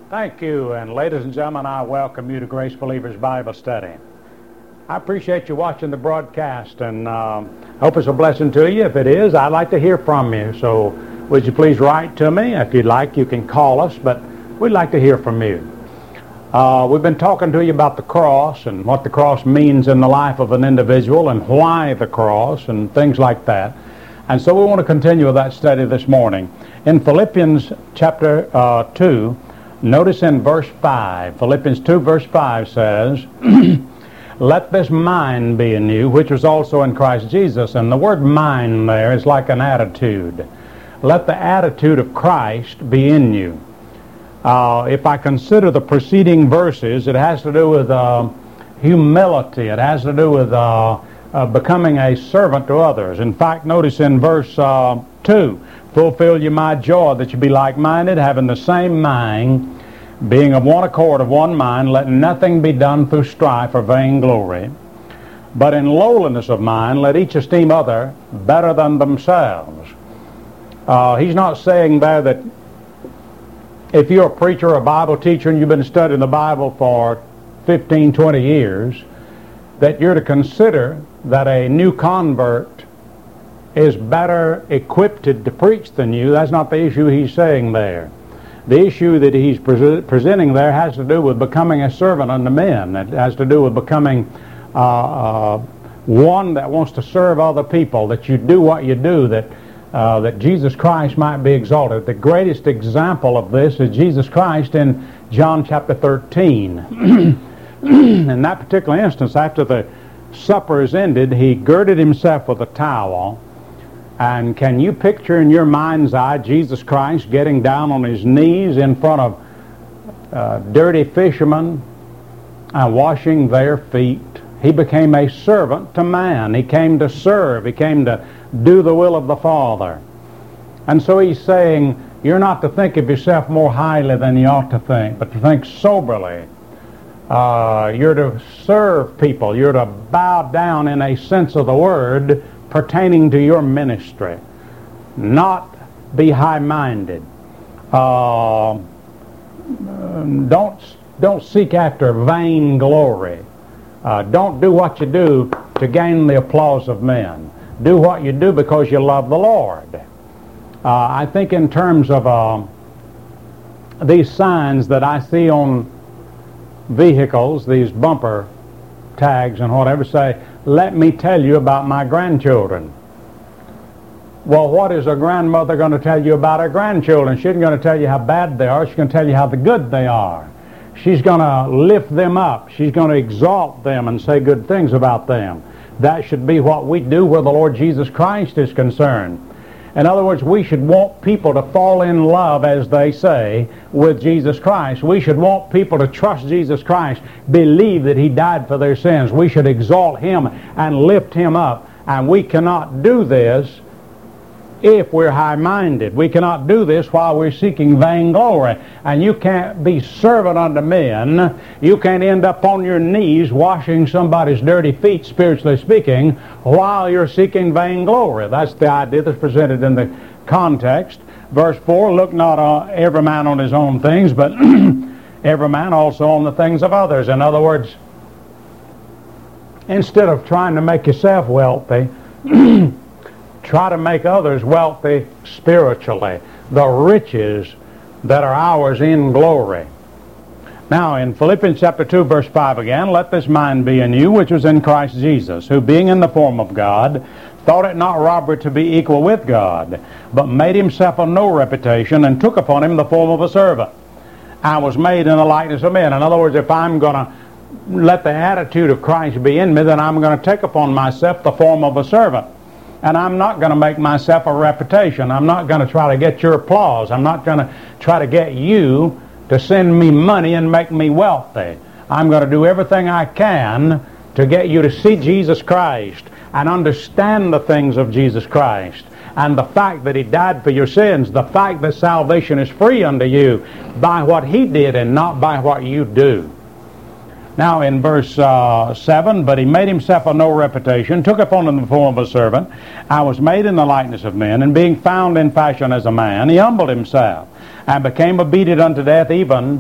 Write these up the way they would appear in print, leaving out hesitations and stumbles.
Thank you, and ladies and gentlemen, I welcome you to Grace Believers Bible Study. I appreciate you watching the broadcast, and hope it's a blessing to you. If it is, I'd like to hear from you. So would you please write to me? If you'd like, you can call us, but we'd like to hear from you. We've been talking to you about the cross and what the cross means in the life of an individual and why the cross and things like that. And so we want to continue with that study this morning. In Philippians chapter 2, notice in verse 5, Philippians 2 verse 5 says, let this mind be in you, which was also in Christ Jesus. And the word mind there is like an attitude. Let the attitude of Christ be in you. If I consider the preceding verses, it has to do with humility. It has to do with becoming a servant to others. In fact, notice in verse 2, fulfill you my joy, that you be like-minded, having the same mind, being of one accord, of one mind, let nothing be done through strife or vainglory, but in lowliness of mind let each esteem other better than themselves. He's not saying there that if you're a preacher or a Bible teacher and you've been studying the Bible for 15, 20 years, that you're to consider that a new convert is better equipped to preach than you. That's not the issue he's saying there. The issue that he's presenting there has to do with becoming a servant unto men. It has to do with becoming one that wants to serve other people, that you do what you do, that Jesus Christ might be exalted. The greatest example of this is Jesus Christ in John chapter 13. In that particular instance, after the supper is ended, he girded himself with a towel. And can you picture in your mind's eye Jesus Christ getting down on his knees in front of dirty fishermen and washing their feet? He became a servant to man. He came to serve. He came to do the will of the Father. And so he's saying, you're not to think of yourself more highly than you ought to think, but to think soberly. You're to serve people. You're to bow down in a sense of the word pertaining to your ministry, not be high-minded. Don't seek after vain glory. Don't do what you do to gain the applause of men. Do what you do because you love the Lord. I think in terms of these signs that I see on vehicles, these bumper tags and whatever, say, let me tell you about my grandchildren. Well, what is a grandmother going to tell you about her grandchildren? She isn't going to tell you how bad they are. She's going to tell you how good they are. She's going to lift them up. She's going to exalt them and say good things about them. That should be what we do where the Lord Jesus Christ is concerned. In other words, we should want people to fall in love, as they say, with Jesus Christ. We should want people to trust Jesus Christ, believe that he died for their sins. We should exalt him and lift him up. And we cannot do this if we're high-minded. We cannot do this while we're seeking vainglory. And you can't be servant unto men. You can't end up on your knees washing somebody's dirty feet, spiritually speaking, while you're seeking vainglory. That's the idea that's presented in the context. Verse 4, look not every man on his own things, but every man also on the things of others. In other words, instead of trying to make yourself wealthy, try to make others wealthy spiritually. The riches that are ours in glory. Now, in Philippians chapter 2, verse 5 again, let this mind be in you, which was in Christ Jesus, who being in the form of God, thought it not robbery to be equal with God, but made himself of no reputation, and took upon him the form of a servant, and was made in the likeness of men. In other words, if I'm going to let the attitude of Christ be in me, then I'm going to take upon myself the form of a servant. And I'm not going to make myself a reputation. I'm not going to try to get your applause. I'm not going to try to get you to send me money and make me wealthy. I'm going to do everything I can to get you to see Jesus Christ and understand the things of Jesus Christ and the fact that he died for your sins, the fact that salvation is free unto you by what he did and not by what you do. Now in verse 7, but he made himself of no reputation, took upon him the form of a servant, and was made in the likeness of men, and being found in fashion as a man, he humbled himself, and became obedient unto death, even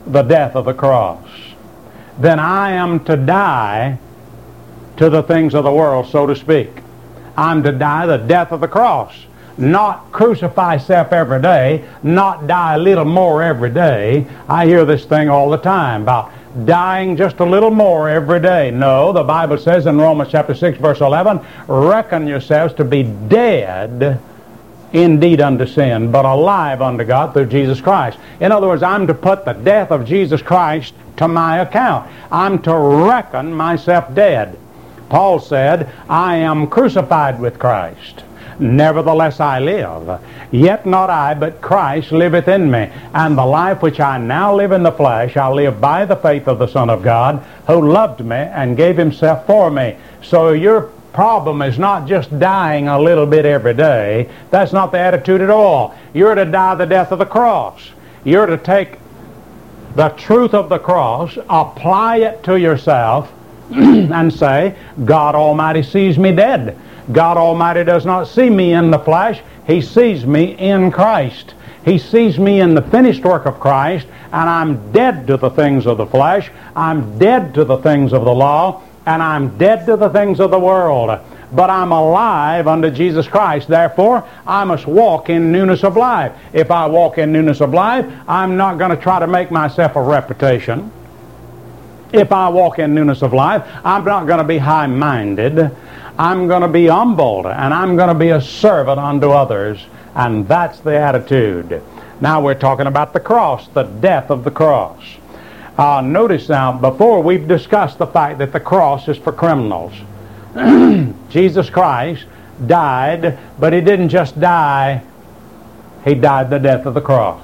the death of the cross, then I am to die to the things of the world, so to speak. I'm to die the death of the cross. Not crucify self every day, not die a little more every day. I hear this thing all the time about dying just a little more every day. No, the Bible says in Romans chapter 6, verse 11, reckon yourselves to be dead indeed unto sin, but alive unto God through Jesus Christ. In other words, I'm to put the death of Jesus Christ to my account. I'm to reckon myself dead. Paul said, I am crucified with Christ. Nevertheless I live. Yet not I, but Christ liveth in me. And the life which I now live in the flesh, I live by the faith of the Son of God, who loved me and gave himself for me. So your problem is not just dying a little bit every day. That's not the attitude at all. You're to die the death of the cross. You're to take the truth of the cross, apply it to yourself, and say, God Almighty sees me dead. God Almighty does not see me in the flesh. He sees me in Christ. He sees me in the finished work of Christ, and I'm dead to the things of the flesh. I'm dead to the things of the law, and I'm dead to the things of the world. But I'm alive unto Jesus Christ. Therefore, I must walk in newness of life. If I walk in newness of life, I'm not going to try to make myself a reputation. If I walk in newness of life, I'm not going to be high-minded. I'm going to be humbled, and I'm going to be a servant unto others. And that's the attitude. Now we're talking about the cross, the death of the cross. Notice now, before we've discussed the fact that the cross is for criminals. Jesus Christ died, but he didn't just die. He died the death of the cross.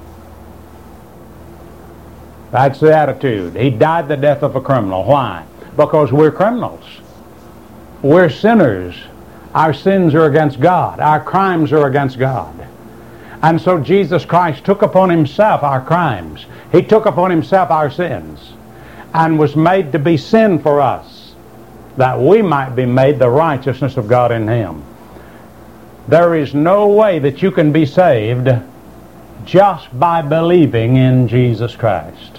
That's the attitude. He died the death of a criminal. Why? Because we're criminals. We're sinners. Our sins are against God. Our crimes are against God. And so Jesus Christ took upon himself our crimes. He took upon himself our sins and was made to be sin for us, that we might be made the righteousness of God in him. There is no way that you can be saved just by believing in Jesus Christ.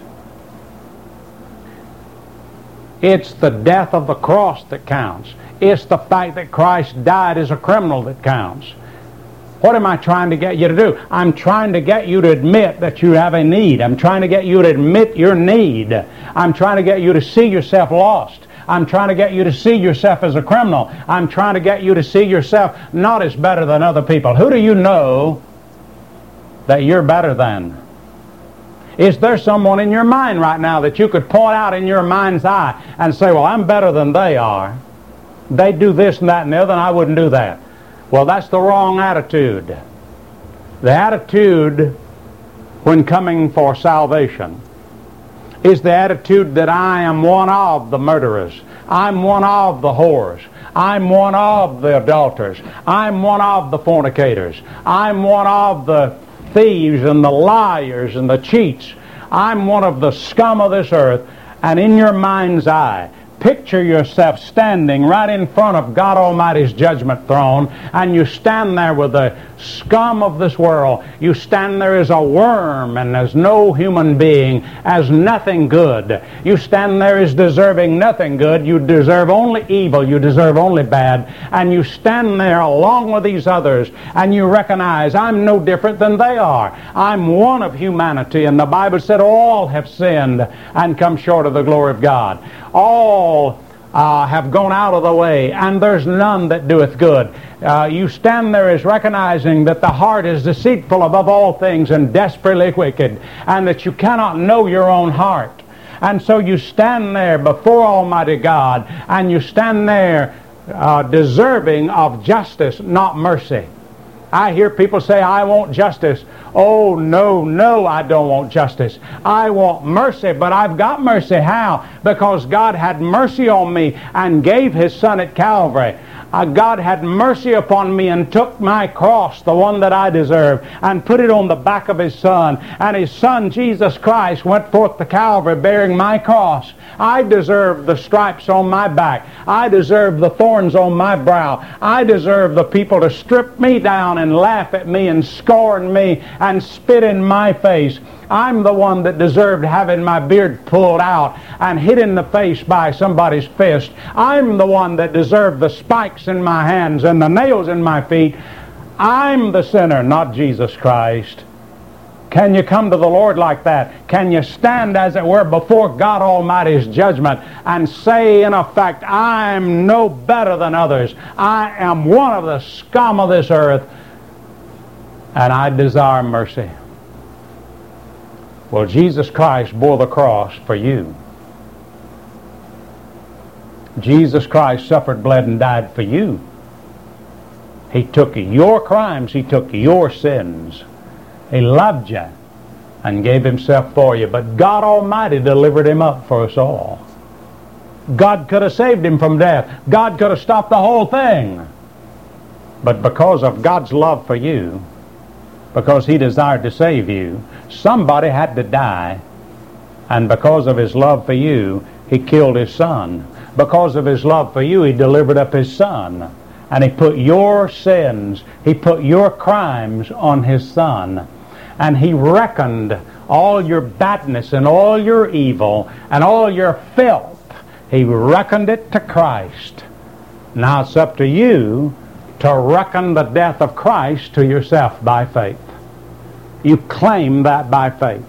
It's the death of the cross that counts. It's the fact that Christ died as a criminal that counts. What am I trying to get you to do? I'm trying to get you to admit that you have a need. I'm trying to get you to admit your need. I'm trying to get you to see yourself lost. I'm trying to get you to see yourself as a criminal. I'm trying to get you to see yourself not as better than other people. Who do you know that you're better than? Is there someone in your mind right now that you could point out in your mind's eye and say, well, I'm better than they are. They do this and that and the other, and I wouldn't do that. Well, that's the wrong attitude. The attitude when coming for salvation is the attitude that I am one of the murderers. I'm one of the whores. I'm one of the adulterers. I'm one of the fornicators. I'm one of the thieves and the liars and the cheats. I'm one of the scum of this earth. And in your mind's eye, picture yourself standing right in front of God Almighty's judgment throne, and you stand there with the scum of this world. You stand there as a worm and as no human being, as nothing good. You stand there as deserving nothing good. You deserve only evil. You deserve only bad. And you stand there along with these others, and you recognize I'm no different than they are. I'm one of humanity, and the Bible said all have sinned and come short of the glory of God. All have gone out of the way, and there's none that doeth good. You stand there as recognizing that the heart is deceitful above all things and desperately wicked, and that you cannot know your own heart. And so you stand there before Almighty God, and you stand there deserving of justice, not mercy. I hear people say, I want justice. Oh, no, I don't want justice. I want mercy, but I've got mercy. How? Because God had mercy on me and gave his Son at Calvary. God had mercy upon me and took my cross, the one that I deserve, and put it on the back of his Son. And his Son, Jesus Christ, went forth to Calvary bearing my cross. I deserve the stripes on my back. I deserve the thorns on my brow. I deserve the people to strip me down and laugh at me and scorn me and spit in my face. I'm the one that deserved having my beard pulled out and hit in the face by somebody's fist. I'm the one that deserved the spikes in my hands and the nails in my feet. I'm the sinner, not Jesus Christ. Can you come to the Lord like that? Can you stand, as it were, before God Almighty's judgment and say, in effect, I'm no better than others. I am one of the scum of this earth, and I desire mercy. Well, Jesus Christ bore the cross for you. Jesus Christ suffered, bled, and died for you. He took your crimes. He took your sins. He loved you and gave himself for you. But God Almighty delivered him up for us all. God could have saved him from death. God could have stopped the whole thing. But because of God's love for you, because he desired to save you, somebody had to die. And because of his love for you, he killed his son. Because of his love for you, he delivered up his son. And he put your sins, he put your crimes on his son. And he reckoned all your badness and all your evil and all your filth. He reckoned it to Christ. Now it's up to you to reckon the death of Christ to yourself by faith. You claim that by faith.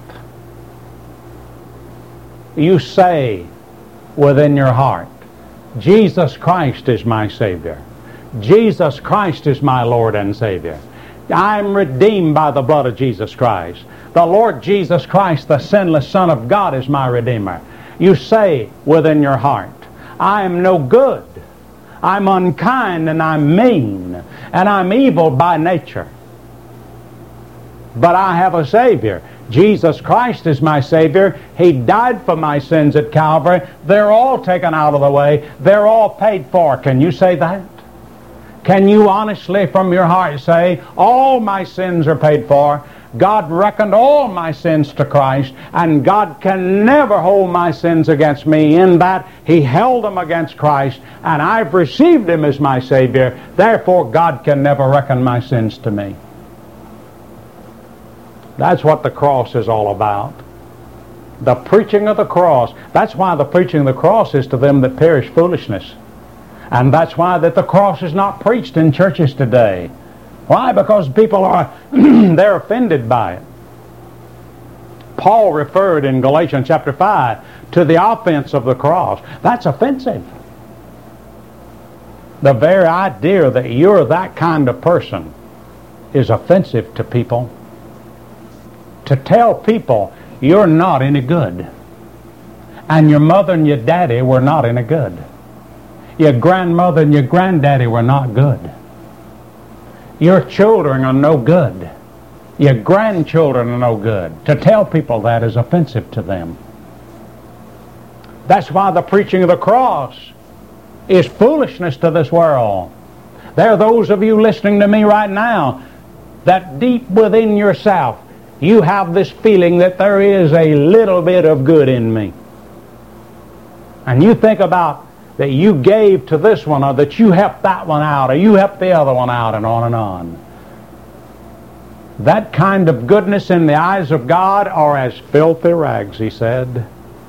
You say within your heart, Jesus Christ is my Savior. Jesus Christ is my Lord and Savior. I'm redeemed by the blood of Jesus Christ. The Lord Jesus Christ, the sinless Son of God, is my Redeemer. You say within your heart, I am no good. I'm unkind and I'm mean and I'm evil by nature. But I have a Savior. Jesus Christ is my Savior. He died for my sins at Calvary. They're all taken out of the way. They're all paid for. Can you say that? Can you honestly from your heart say, all my sins are paid for? God reckoned all my sins to Christ, and God can never hold my sins against me, in that he held them against Christ, and I've received him as my Savior. Therefore, God can never reckon my sins to me. That's what the cross is all about. The preaching of the cross. That's why the preaching of the cross is to them that perish foolishness. And that's why that the cross is not preached in churches today. Why? Because people are, they're offended by it. Paul referred in Galatians chapter 5 to the offense of the cross. That's offensive. The very idea that you're that kind of person is offensive to people. To tell people you're not any good, and your mother and your daddy were not any good. Your grandmother and your granddaddy were not good. Your children are no good. Your grandchildren are no good. To tell people that is offensive to them. That's why the preaching of the cross is foolishness to this world. There are those of you listening to me right now that deep within yourself you have this feeling that there is a little bit of good in me. And you think about that you gave to this one, or that you helped that one out, or you helped the other one out, and on and on. That kind of goodness in the eyes of God are as filthy rags, he said.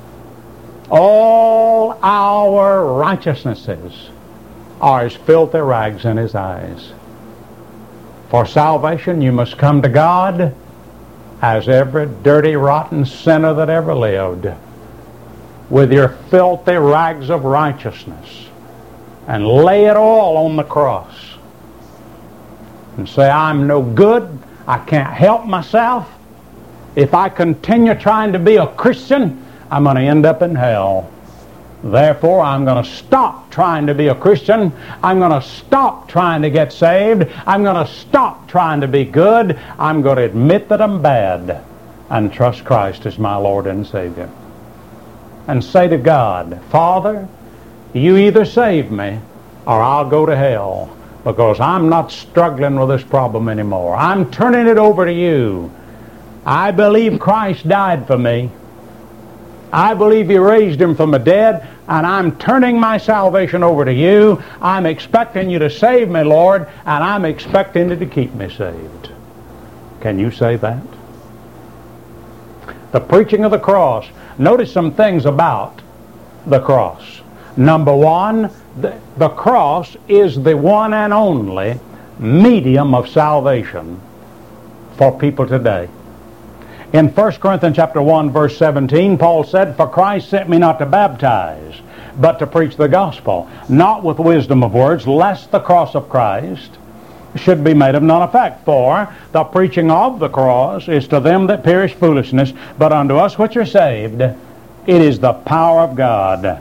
All our righteousnesses are as filthy rags in his eyes. For salvation you must come to God as every dirty, rotten sinner that ever lived, with your filthy rags of righteousness, and lay it all on the cross and say, I'm no good, I can't help myself. If I continue trying to be a Christian, I'm going to end up in hell. Therefore, I'm going to stop trying to be a Christian. I'm going to stop trying to get saved. I'm going to stop trying to be good. I'm going to admit that I'm bad and trust Christ as my Lord and Savior. And say to God, Father, you either save me or I'll go to hell, because I'm not struggling with this problem anymore. I'm turning it over to you. I believe Christ died for me. I believe you raised him from the dead, and I'm turning my salvation over to you. I'm expecting you to save me, Lord, and I'm expecting you to keep me saved. Can you say that? The preaching of the cross. Notice some things about the cross. Number one, the cross is the one and only medium of salvation for people today. In 1 Corinthians chapter 1, verse 17, Paul said, "For Christ sent me not to baptize, but to preach the gospel, not with wisdom of words, lest the cross of Christ should be made of none effect. For the preaching of the cross is to them that perish foolishness, but unto us which are saved, it is the power of God."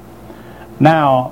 Now,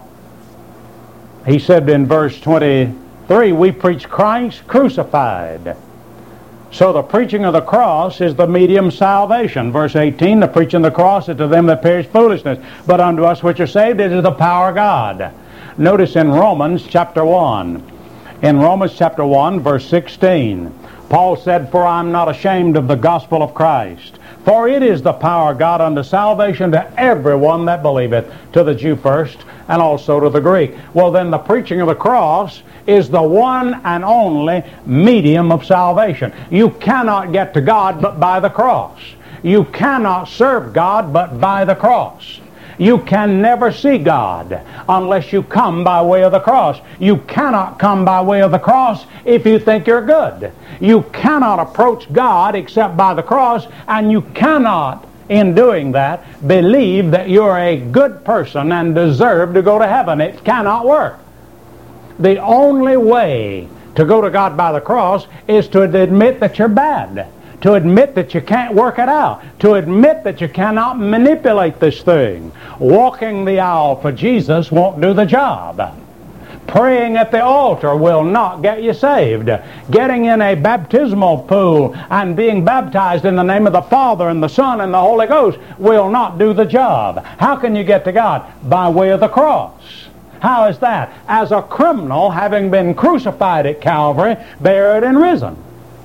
he said in verse 23, we preach Christ crucified. So the preaching of the cross is the medium of salvation. Verse 18, the preaching of the cross is to them that perish foolishness, but unto us which are saved, it is the power of God. Notice in Romans chapter 1. In Romans chapter 1, verse 16, Paul said, "For I am not ashamed of the gospel of Christ, for it is the power of God unto salvation to everyone that believeth, to the Jew first, and also to the Greek." Well, then the preaching of the cross is the one and only medium of salvation. You cannot get to God but by the cross. You cannot serve God but by the cross. You can never see God unless you come by way of the cross. You cannot come by way of the cross if you think you're good. You cannot approach God except by the cross, and you cannot, in doing that, believe that you're a good person and deserve to go to heaven. It cannot work. The only way to go to God by the cross is to admit that you're bad, to admit that you can't work it out, to admit that you cannot manipulate this thing. Walking the aisle for Jesus won't do the job. Praying at the altar will not get you saved. Getting in a baptismal pool and being baptized in the name of the Father and the Son and the Holy Ghost will not do the job. How can you get to God? By way of the cross. How is that? As a criminal, having been crucified at Calvary, buried and risen.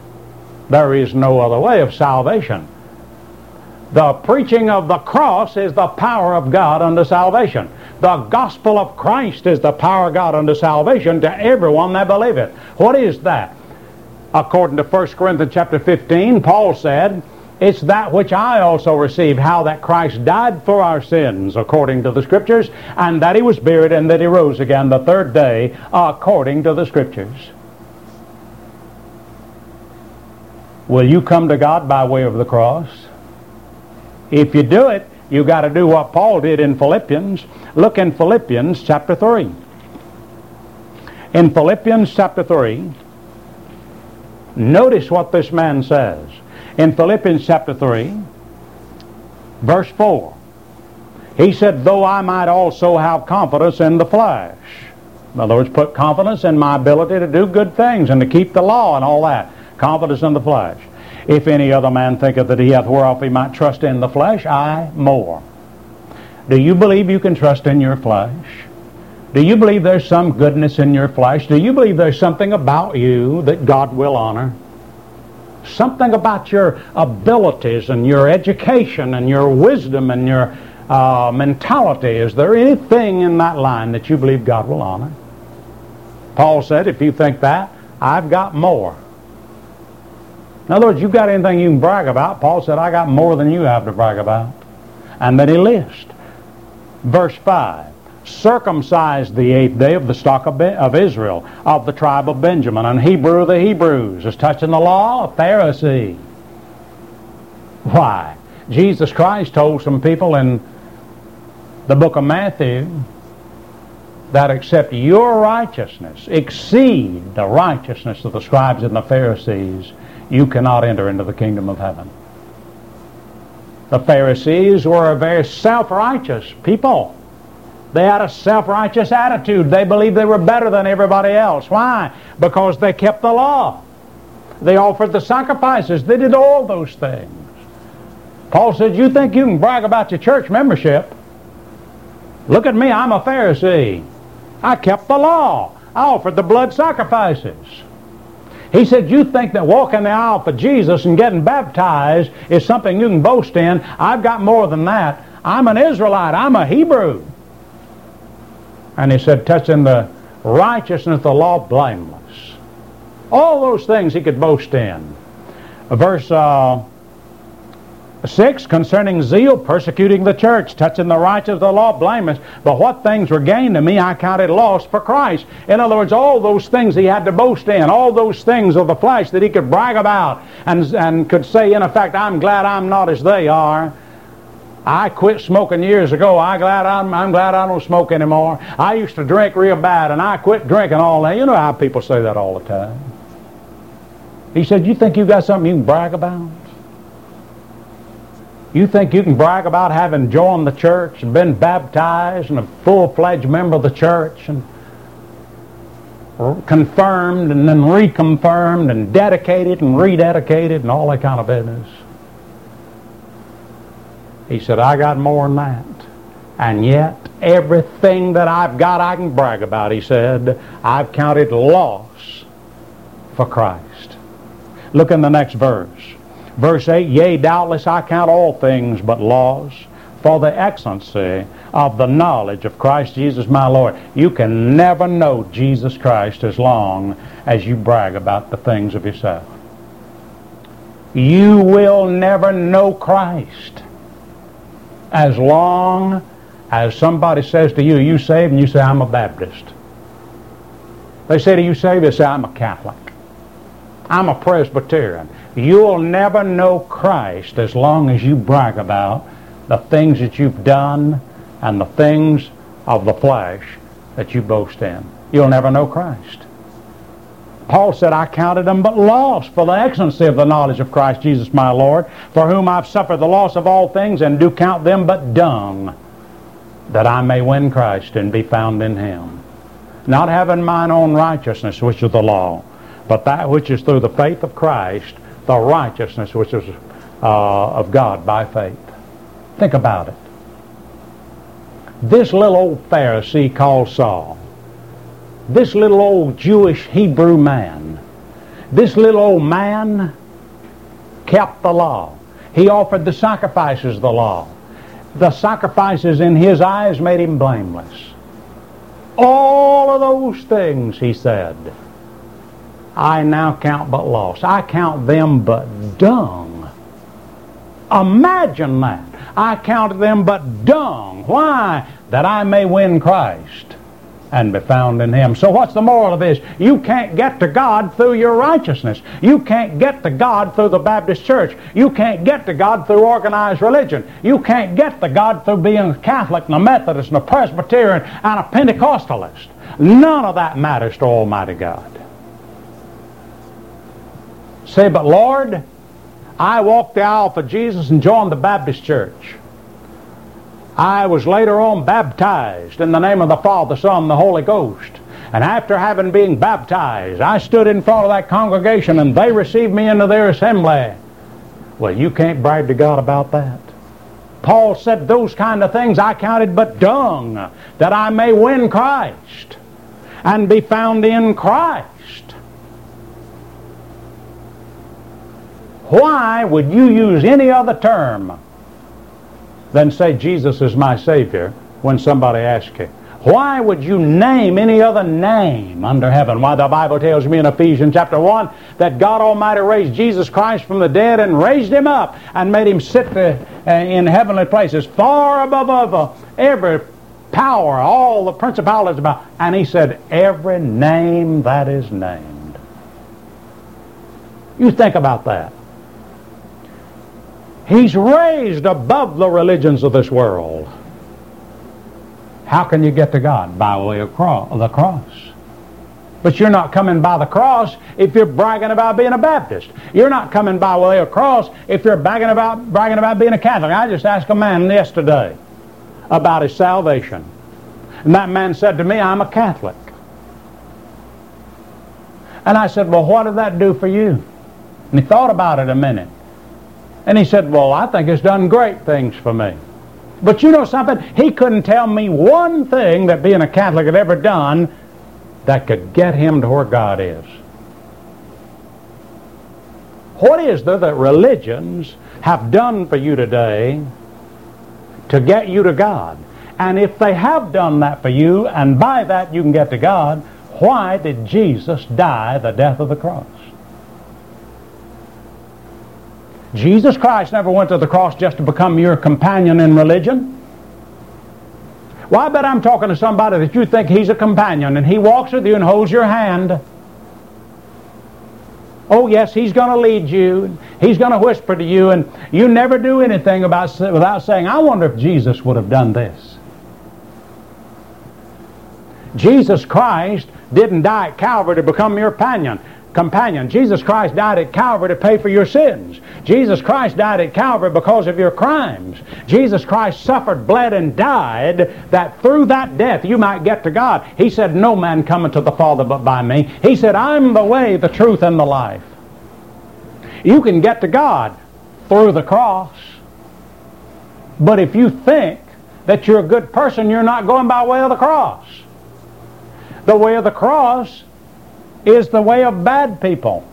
There is no other way of salvation. The preaching of the cross is the power of God unto salvation. The gospel of Christ is the power of God unto salvation to everyone that believeth. What is that? According to 1 Corinthians chapter 15, Paul said, "It's that which I also received, how that Christ died for our sins, according to the Scriptures, and that He was buried, and that He rose again the third day, according to the Scriptures." Will you come to God by way of the cross? If you do it, you got to do what Paul did in Philippians. Look in Philippians chapter 3. In Philippians chapter 3, notice what this man says. In Philippians chapter 3, verse 4, he said, "Though I might also have confidence in the flesh." In other words, put confidence in my ability to do good things and to keep the law and all that. Confidence in the flesh. "If any other man thinketh that he hath whereof he might trust in the flesh, I more." Do you believe you can trust in your flesh? Do you believe there's some goodness in your flesh? Do you believe there's something about you that God will honor? Something about your abilities and your education and your wisdom and your mentality. Is there anything in that line that you believe God will honor? Paul said, if you think that, I've got more. In other words, you've got anything you can brag about. Paul said, I got more than you have to brag about. And then he lists. Verse 5, circumcised the 8th day of the stock of Israel, of the tribe of Benjamin, and Hebrew of the Hebrews, as touching the law, a Pharisee. Why? Jesus Christ told some people in the book of Matthew that except your righteousness exceed the righteousness of the scribes and the Pharisees, you cannot enter into the kingdom of heaven. The Pharisees were a very self-righteous people. They had a self-righteous attitude. They believed they were better than everybody else. Why? Because they kept the law. They offered the sacrifices. They did all those things. Paul said, you think you can brag about your church membership? Look at me, I'm a Pharisee. I kept the law. I offered the blood sacrifices. He said, you think that walking the aisle for Jesus and getting baptized is something you can boast in. I've got more than that. I'm an Israelite. I'm a Hebrew. And he said, touching the righteousness of the law, blameless. All those things he could boast in. Verse 6, concerning zeal, persecuting the church, touching the rights of the law, blameless. But what things were gained to me, I counted loss for Christ. In other words, all those things he had to boast in, all those things of the flesh that he could brag about and could say, in effect, I'm glad I'm not as they are. I quit smoking years ago. I'm glad I don't smoke anymore. I used to drink real bad, and I quit drinking all that. You know how people say that all the time. He said, you think you got something you can brag about? You think you can brag about having joined the church and been baptized and a full-fledged member of the church and confirmed and then reconfirmed and dedicated and rededicated and all that kind of business? He said, I got more than that. And yet, everything that I've got I can brag about, he said, I've counted loss for Christ. Look in the next verse. Verse 8, yea, doubtless I count all things but loss for the excellency of the knowledge of Christ Jesus my Lord. You can never know Jesus Christ as long as you brag about the things of yourself. You will never know Christ as long as somebody says to you, you saved? And you say, I'm a Baptist. They say to you, saved? They say, I'm a Catholic. I'm a Presbyterian. You'll never know Christ as long as you brag about the things that you've done and the things of the flesh that you boast in. You'll never know Christ. Paul said, I counted them but loss for the excellency of the knowledge of Christ Jesus my Lord, for whom I've suffered the loss of all things, and do count them but dung, that I may win Christ and be found in him. Not having mine own righteousness, which is the law, but that which is through the faith of Christ, the righteousness which is of God by faith. Think about it. This little old Pharisee called Saul, this little old Jewish Hebrew man, this little old man kept the law. He offered the sacrifices of the law. The sacrifices in his eyes made him blameless. All of those things, he said, I now count but loss. I count them but dung. Imagine that. I count them but dung. Why? That I may win Christ and be found in him. So what's the moral of this? You can't get to God through your righteousness. You can't get to God through the Baptist church. You can't get to God through organized religion. You can't get to God through being a Catholic and a Methodist and a Presbyterian and a Pentecostalist. None of that matters to Almighty God. Say, but Lord, I walked the aisle for Jesus and joined the Baptist church. I was later on baptized in the name of the Father, the Son, and the Holy Ghost. And after having been baptized, I stood in front of that congregation and they received me into their assembly. Well, you can't brag to God about that. Paul said those kind of things I counted but dung, that I may win Christ and be found in Christ. Why would you use any other term than say Jesus is my Savior when somebody asks you? Why would you name any other name under heaven? Why, the Bible tells me in Ephesians chapter 1 that God Almighty raised Jesus Christ from the dead and raised him up and made him sit in heavenly places far above every power, all the principalities about. And he said, every name that is named. You think about that. He's raised above the religions of this world. How can you get to God? By way of the cross. But you're not coming by the cross if you're bragging about being a Baptist. You're not coming by way of cross if you're bragging about being a Catholic. I just asked a man yesterday about his salvation. And that man said to me, I'm a Catholic. And I said, well, what did that do for you? And he thought about it a minute. And he said, well, I think it's done great things for me. But you know something? He couldn't tell me one thing that being a Catholic had ever done that could get him to where God is. What is there that religions have done for you today to get you to God? And if they have done that for you, and by that you can get to God, why did Jesus die the death of the cross? Jesus Christ never went to the cross just to become your companion in religion. Well, I bet I'm talking to somebody that you think he's a companion, and he walks with you and holds your hand. Oh, yes, he's going to lead you. He's going to whisper to you, and you never do anything without saying, I wonder if Jesus would have done this. Jesus Christ didn't die at Calvary to become your companion. Jesus Christ died at Calvary to pay for your sins. Jesus Christ died at Calvary because of your crimes. Jesus Christ suffered, bled, and died that through that death you might get to God. He said, no man cometh to the Father but by me. He said, I'm the way, the truth, and the life. You can get to God through the cross. But if you think that you're a good person, you're not going by way of the cross. The way of the cross is the way of bad people.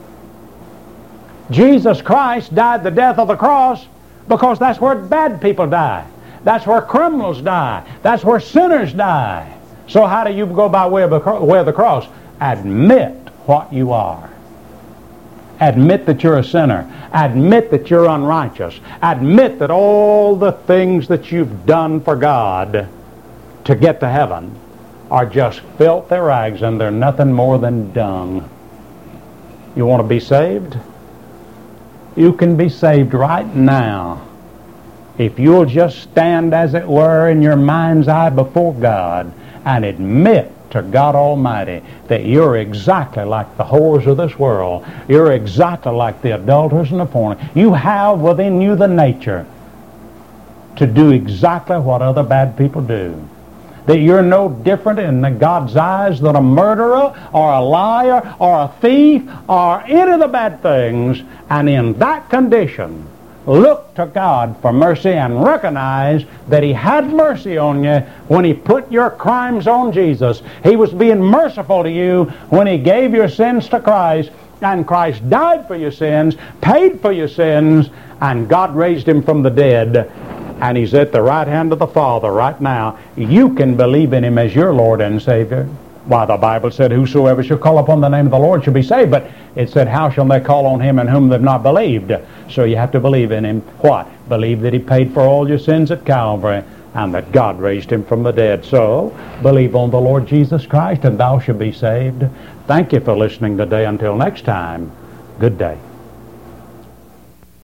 Jesus Christ died the death of the cross because that's where bad people die. That's where criminals die. That's where sinners die. So how do you go by way of the cross? Admit what you are. Admit that you're a sinner. Admit that you're unrighteous. Admit that all the things that you've done for God to get to heaven are just filthy rags, and they're nothing more than dung. You want to be saved? You can be saved right now if you'll just stand, as it were, in your mind's eye before God and admit to God Almighty that you're exactly like the whores of this world. You're exactly like the adulterers and the fornicators. You have within you the nature to do exactly what other bad people do. That you're no different in God's eyes than a murderer or a liar or a thief or any of the bad things. And in that condition, look to God for mercy and recognize that He had mercy on you when He put your crimes on Jesus. He was being merciful to you when He gave your sins to Christ, and Christ died for your sins, paid for your sins, and God raised Him from the dead. And He's at the right hand of the Father right now. You can believe in Him as your Lord and Savior. Why, the Bible said, whosoever shall call upon the name of the Lord shall be saved. But it said, how shall they call on Him in whom they've not believed? So you have to believe in Him. What? Believe that He paid for all your sins at Calvary, and that God raised Him from the dead. So, believe on the Lord Jesus Christ, and thou shalt be saved. Thank you for listening today. Until next time, good day.